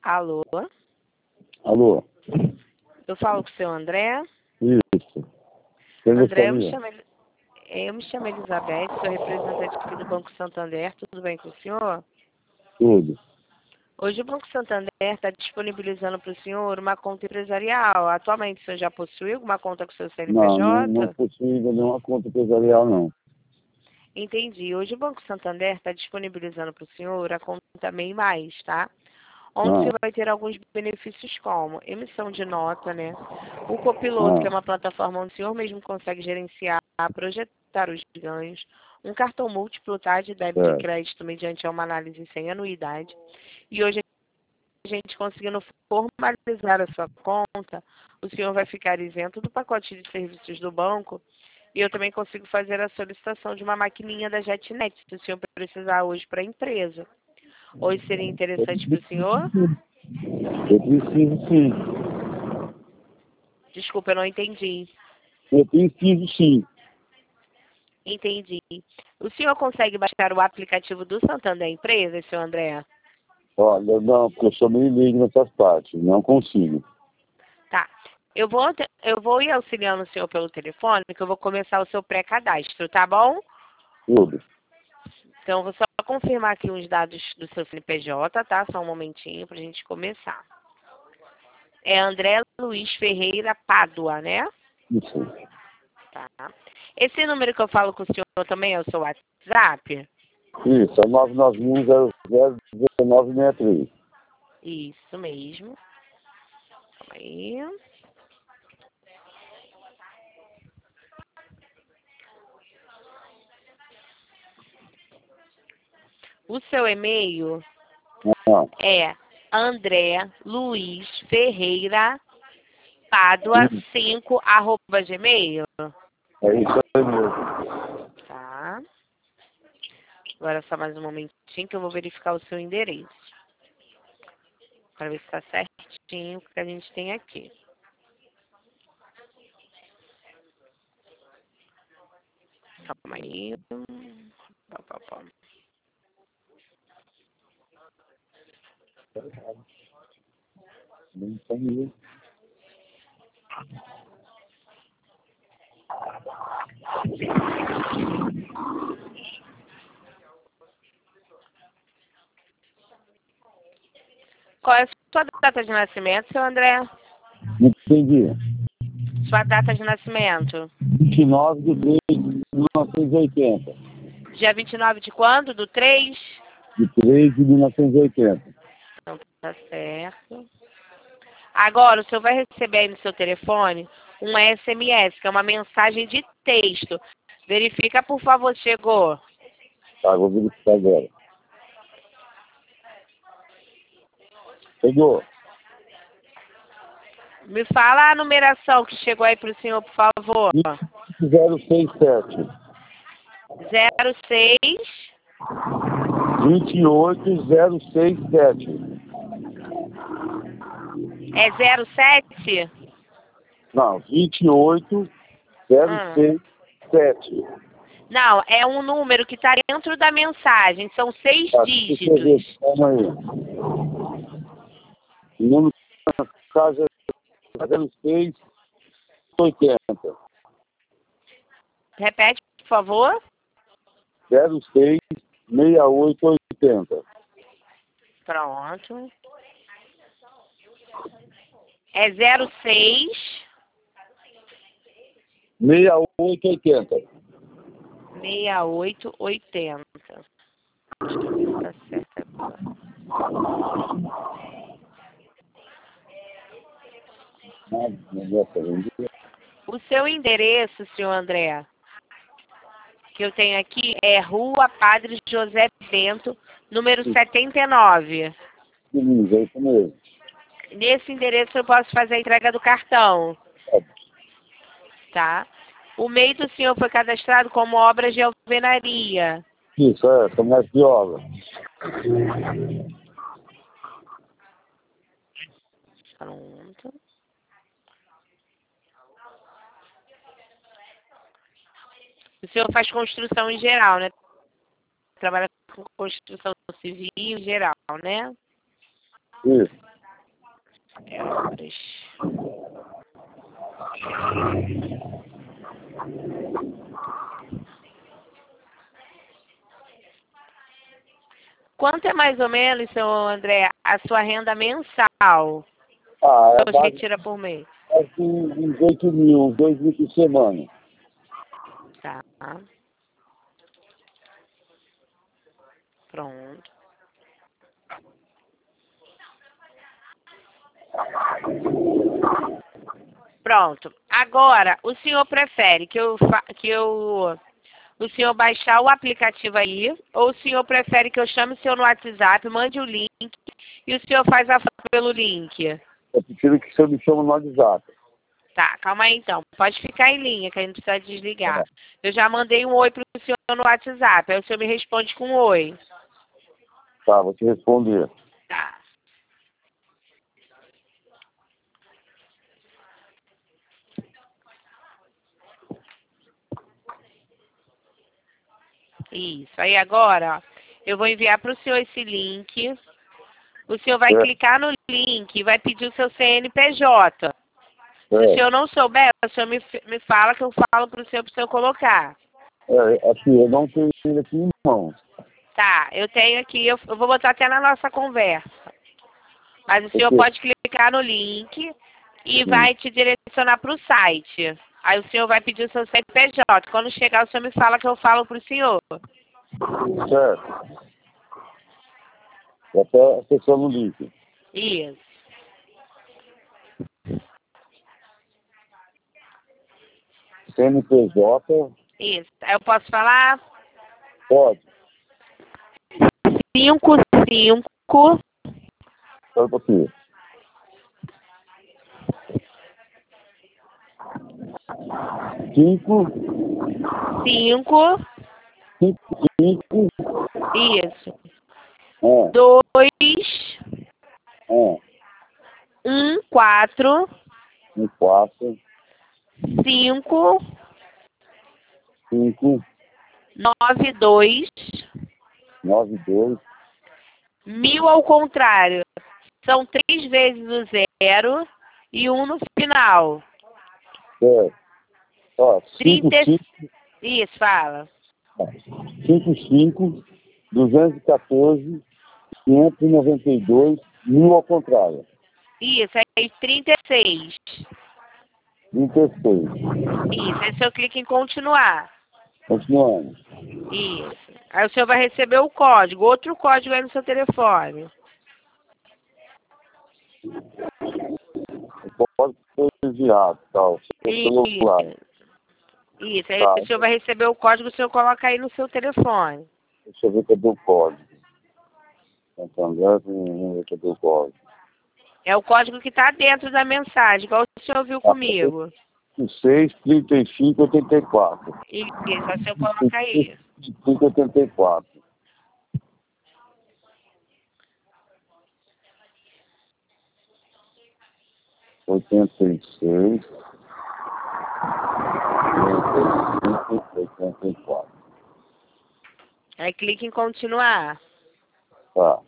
Alô? Alô? Eu falo com o seu André. Isso. Quem André, gostaria? eu me chamo Elizabeth, sou representante aqui do Banco Santander. Tudo bem com o senhor? Tudo. Hoje o Banco Santander está disponibilizando para o senhor uma conta empresarial. Atualmente o senhor já possui alguma conta com o seu Não CNPJ? possui ainda nenhuma conta empresarial, não. Entendi. Hoje o Banco Santander está disponibilizando para o senhor a conta MEI Mais, tá? Onde Ah, você vai ter alguns benefícios como emissão de nota, né? O Copiloto, que é ah, uma plataforma onde o senhor mesmo consegue gerenciar, projetar os ganhos. Um cartão múltiplo, tá? De débito e certo. crédito mediante uma análise sem anuidade. E hoje a gente conseguindo formalizar a sua conta, o senhor vai ficar isento do pacote de serviços do banco. E eu também consigo fazer a solicitação de uma maquininha da JetNet, se o senhor precisar hoje para a empresa. Hoje seria interessante para o senhor? Eu preciso sim. Desculpa, eu não entendi. Eu preciso sim. Entendi. O senhor consegue baixar o aplicativo do Santander Empresa, seu André? Olha, não, porque eu sou meio leigo nessas partes. Não consigo. Tá. Eu vou ir auxiliando o senhor pelo telefone, que eu vou começar o seu pré-cadastro, tá bom? Tudo. Então, eu vou só confirmar aqui uns dados do seu CNPJ, tá? Só um momentinho pra gente começar. É André Luiz Ferreira Pádua, né? Isso. Tá. Esse número que eu falo com o senhor também é o seu WhatsApp? Isso, é 991001963. Isso mesmo. Calma aí. O seu e-mail Ah, é André Luiz Ferreira Pádua 5 @gmail. é isso aí mesmo. Tá. Agora só mais um momentinho que eu vou verificar o seu endereço. Para ver se está certinho o que a gente tem aqui. Calma aí. Pá, pá, pá. Não tem isso. Qual é a sua data de nascimento, seu André? Não entendi. Sua data de nascimento? 29 de 3 de 1980. Dia 29 de quando? Do 3? De 3 de 1980. Então tá certo. Agora, o senhor vai receber aí no seu telefone um SMS, que é uma mensagem de texto. Verifica, por favor, se chegou. Tá, vou verificar agora. Chegou. Me fala a numeração que chegou aí para o senhor, por favor. 28067. 06. 28067. É 07? Não, 28067. Não, é um número que está dentro da mensagem. São 6 Tá, deixa eu ver. dígitos. Calma aí. O número da casa é 0680. Repete, por favor. 066880. Pronto. É 06 6880. 6880. Deixa eu ver se tá certo agora. O seu endereço, senhor André, que eu tenho aqui é Rua Padre José Bento, número 79. Beleza, é isso mesmo. Nesse endereço eu posso fazer a entrega do cartão, É, tá? O MEI do senhor foi cadastrado como obra de alvenaria. isso, comércio de obra. Pronto. O senhor faz construção em geral, né? Trabalha com construção civil em geral, né? Isso. Horas. Quanto é mais ou menos, seu André, a sua renda mensal? É Que você tira por mês? uns 8 mil, 2 mil por semana. Tá. Pronto. Pronto. Agora, o senhor prefere o senhor baixar o aplicativo aí, ou o senhor prefere que eu chame o senhor no WhatsApp, mande o link e o senhor faz a foto pelo link? Eu prefiro que o senhor me chame no WhatsApp. Tá, calma aí então. Pode ficar em linha, que a gente precisa desligar. Eu já mandei um oi pro senhor no WhatsApp, aí o senhor me responde com um oi. Tá, vou te responder. Tá. Isso. Aí agora, ó, eu vou enviar para o senhor esse link. O senhor vai clicar no link e vai pedir o seu CNPJ. Se o senhor não souber, o senhor me fala que eu falo para o senhor colocar. Aqui, eu não tenho ele aqui em mãos. Tá, eu tenho aqui, eu vou botar até na nossa conversa. Mas o senhor pode clicar no link e vai te direcionar para o site. Aí o senhor vai pedir o seu CNPJ. Quando chegar, o senhor me fala que eu falo para o senhor. Certo. Já está acessando o link. Isso. CNPJ. Isso. Aí eu posso falar? Pode. 55. Espera um pouquinho. 5. 5. 5. Isso. 2. 2. 1. 4. 4. 5. 5. 9. 2. 9. 2. 1000 ao contrário. São 3 vezes o 0 e 1 no final. Certo. Ó, 5. Isso, fala. 5. 214. 592. 1000 ao contrário. Isso, aí 36. 36. Isso, aí o senhor clica em continuar. Continuando. Isso. Aí o senhor vai receber o código, outro código aí no seu telefone. Pode ser enviado, tal. Isso, aí o senhor vai receber o código, o senhor coloca aí no seu telefone. Deixa eu ver cadê o código. Cadê o código? É o código que está dentro da mensagem, igual o senhor viu comigo. 6, 35, 84. Isso, aí o senhor coloca aí. 35, 84. Oitenta e seis, 84. Aí clica em continuar. Tá.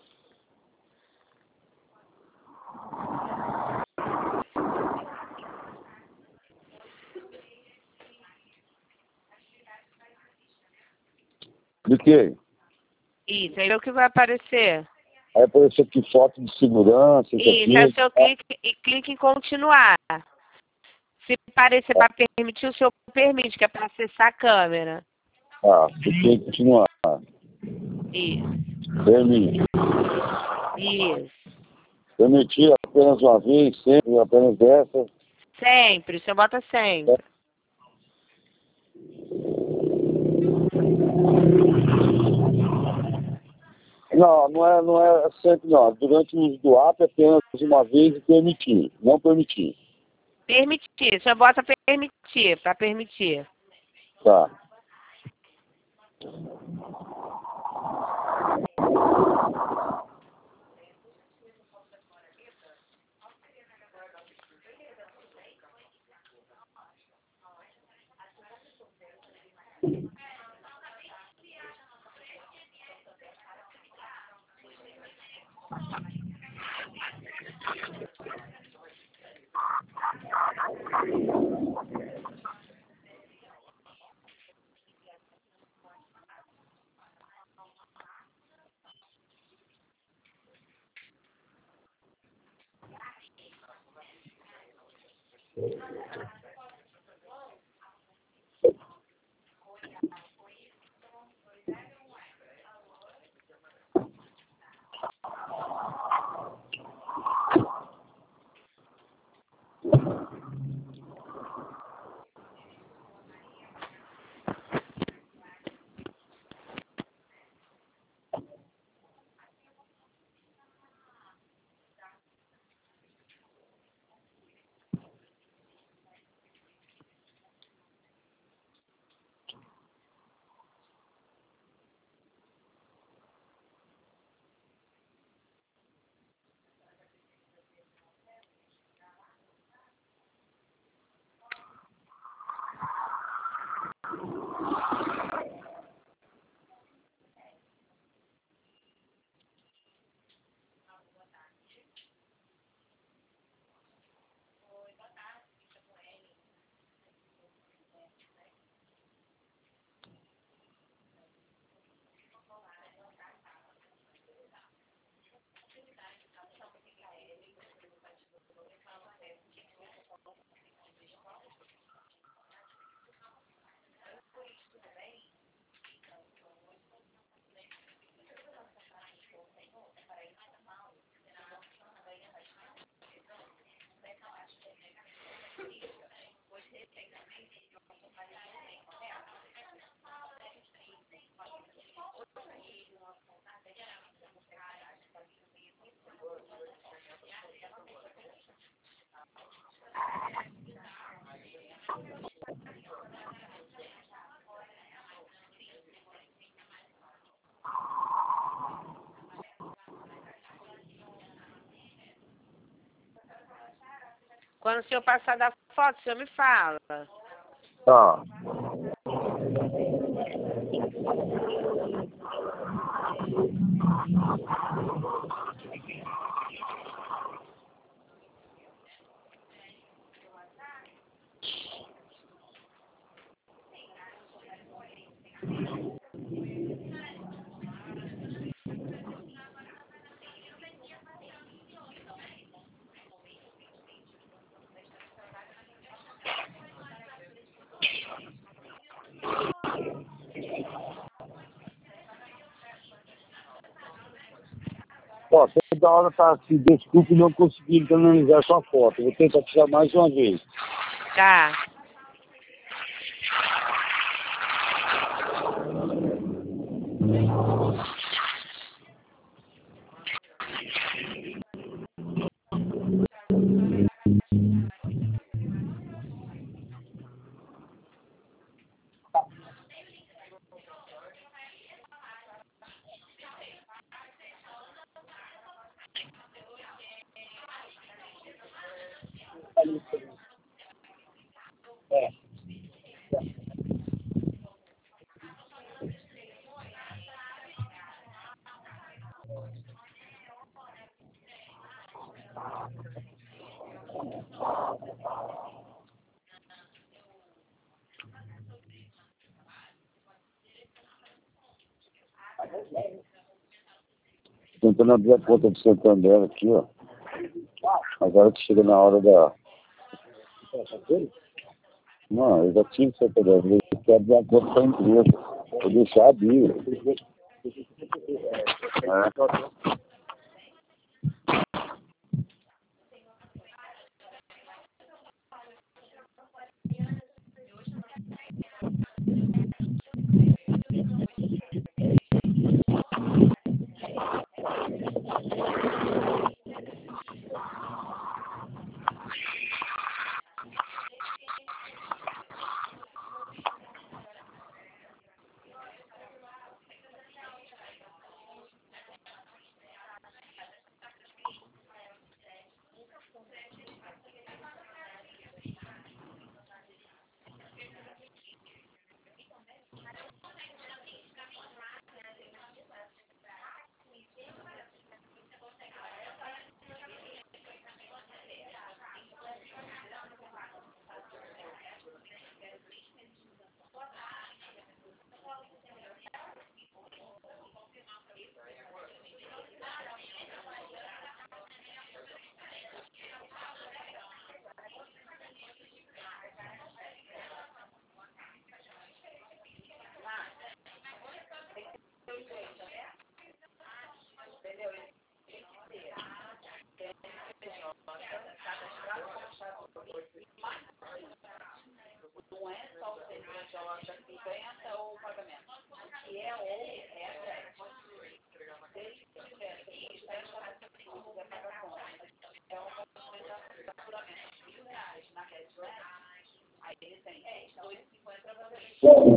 Cliquei. Isso, aí é o que vai aparecer. Aí apareceu aqui foto de segurança. Isso, aí o senhor clica em continuar. Se parecer para permitir, o senhor permite, que é para acessar a câmera. Cliquei em continuar. Isso. Permite. Isso. Permitir apenas uma vez, sempre, apenas dessa. Sempre, o senhor bota sempre. Não é sempre não. Durante o uso do app, apenas uma vez e permitir. Não permitir. Permitir, o senhor bota permitir, para permitir. Tá. Quando o senhor passar da foto, o senhor me fala. Tá. Ó, toda hora tá assim, desculpe não conseguir analisar sua foto. Vou tentar tirar mais uma vez. Tá. Tentando abrir a conta do Santander aqui, ó. Agora que chega na hora da... Não, eu já tive Santander. Eu quero abrir a conta da empresa. Vou deixar abrir. É.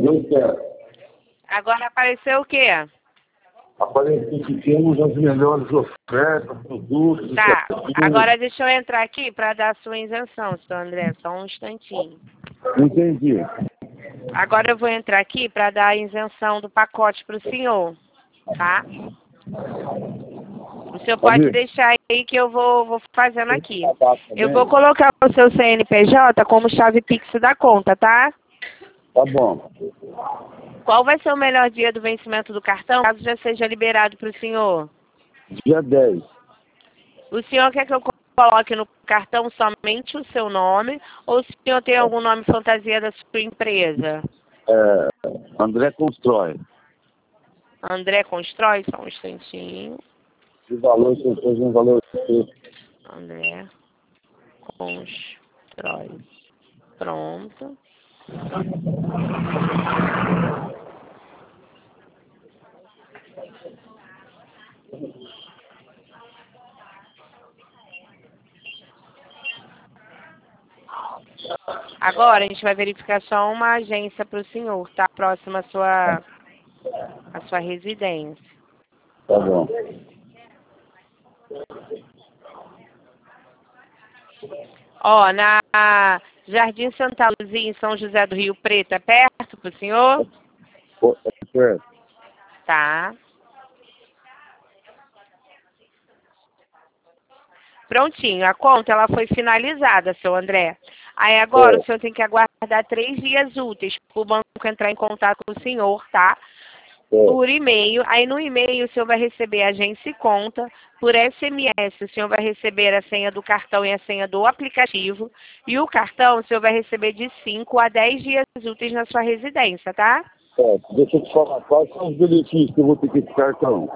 Deus quer. Agora apareceu o quê? Apareceu que temos as melhores ofertas, produtos... Tá, agora deixa eu entrar aqui para dar a sua isenção, seu André, só um instantinho. Entendi. Agora eu vou entrar aqui para dar a isenção do pacote para o senhor, tá? O senhor pode deixar aí que eu vou fazendo aqui. Eu vou colocar o seu CNPJ como chave Pix da conta, tá? Tá bom. Qual vai ser o melhor dia do vencimento do cartão, caso já seja liberado para o senhor? Dia 10. O senhor quer que eu coloque no cartão somente o seu nome ou o senhor tem algum nome fantasia da sua empresa? André Constrói. André Constrói, só um instantinho. O valor, se fez um valor... André Constrói. Pronto. Agora a gente vai verificar só uma agência para o senhor, tá? Próxima à sua residência. Tá bom. Ó, na Jardim Santa Luzia, em São José do Rio Preto, é perto pro senhor? É perto. Tá. Prontinho, a conta ela foi finalizada, seu André. Aí agora o senhor tem que aguardar 3 dias úteis para o banco entrar em contato com o senhor, tá? Por e-mail. Aí no e-mail o senhor vai receber a agência e conta. Por SMS o senhor vai receber a senha do cartão e a senha do aplicativo. E o cartão o senhor vai receber de 5 a 10 dias úteis na sua residência, tá? Deixa eu te falar, quais são os benefícios que eu vou ter com esse cartão?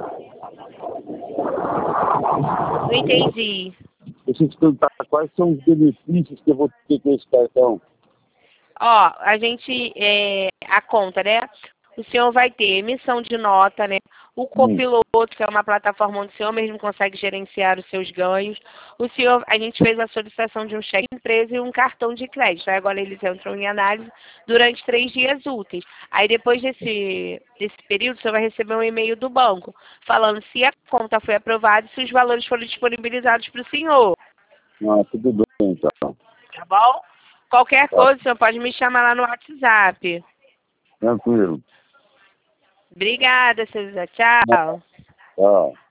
Não entendi. Deixa eu te perguntar, quais são os benefícios que eu vou ter com esse cartão? Ó, a conta, né? O senhor vai ter emissão de nota, né? O copiloto, que é uma plataforma onde o senhor mesmo consegue gerenciar os seus ganhos. A gente fez a solicitação de um cheque empresa e um cartão de crédito. Aí agora eles entram em análise durante 3 dias úteis. Aí depois desse período, o senhor vai receber um e-mail do banco falando se a conta foi aprovada e se os valores foram disponibilizados para o senhor. Tudo bem, então. Tá bom? Qualquer coisa, o senhor pode me chamar lá no WhatsApp. Tranquilo. Obrigada, César. Tchau. Tchau.